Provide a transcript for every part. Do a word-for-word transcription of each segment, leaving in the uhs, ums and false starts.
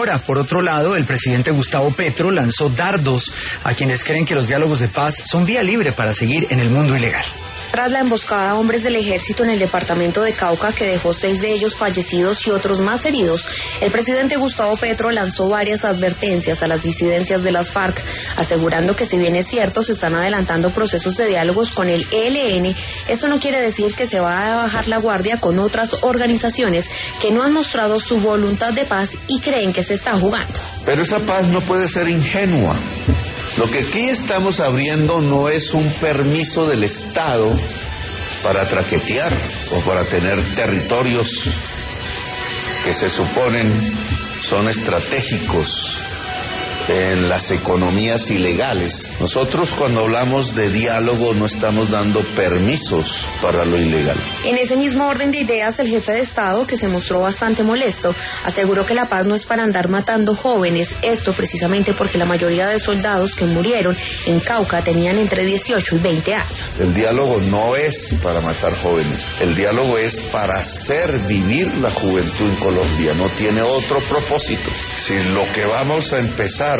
Ahora, por otro lado, el presidente Gustavo Petro lanzó dardos a quienes creen que los diálogos de paz son vía libre para seguir en el mundo ilegal. Tras la emboscada a hombres del ejército en el departamento de Cauca, que dejó seis de ellos fallecidos y otros más heridos, el presidente Gustavo Petro lanzó varias advertencias a las disidencias de las FARC, asegurando que si bien es cierto se están adelantando procesos de diálogos con el E L N, esto no quiere decir que se va a bajar la guardia con otras organizaciones que no han mostrado su voluntad de paz y creen que se está jugando. Pero esa paz no puede ser ingenua. Lo que aquí estamos abriendo no es un permiso del Estado para traquetear o para tener territorios que se suponen son estratégicos en las economías ilegales. Nosotros cuando hablamos de diálogo no estamos dando permisos para lo ilegal. En ese mismo orden de ideas, el jefe de Estado, que se mostró bastante molesto, aseguró que la paz no es para andar matando jóvenes, esto precisamente porque la mayoría de soldados que murieron en Cauca tenían entre dieciocho y veinte años. El diálogo no es para matar jóvenes, el diálogo es para hacer vivir la juventud en Colombia, no tiene otro propósito. Si lo que vamos a empezar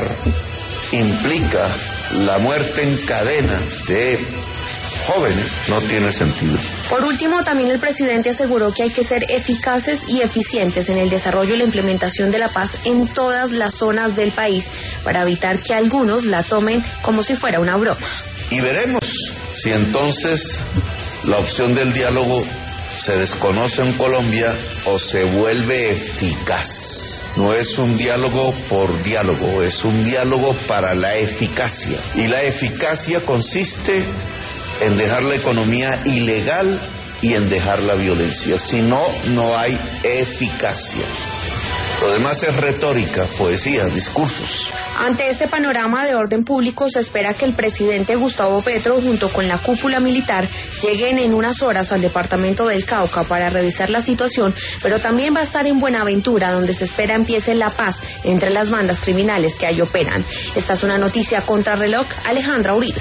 implica la muerte en cadena de jóvenes, no tiene sentido. Por último, también el presidente aseguró que hay que ser eficaces y eficientes en el desarrollo y la implementación de la paz en todas las zonas del país para evitar que algunos la tomen como si fuera una broma. Y veremos si entonces la opción del diálogo se desconoce en Colombia o se vuelve eficaz. No es un diálogo por diálogo, es un diálogo para la eficacia. Y la eficacia consiste en dejar la economía ilegal y en dejar la violencia. Si no, no hay eficacia. Lo demás es retórica, poesía, discursos. Ante este panorama de orden público, se espera que el presidente Gustavo Petro, junto con la cúpula militar, lleguen en unas horas al departamento del Cauca para revisar la situación, pero también va a estar en Buenaventura, donde se espera empiece la paz entre las bandas criminales que ahí operan. Esta es una noticia contrarreloj. Alejandra Uribe.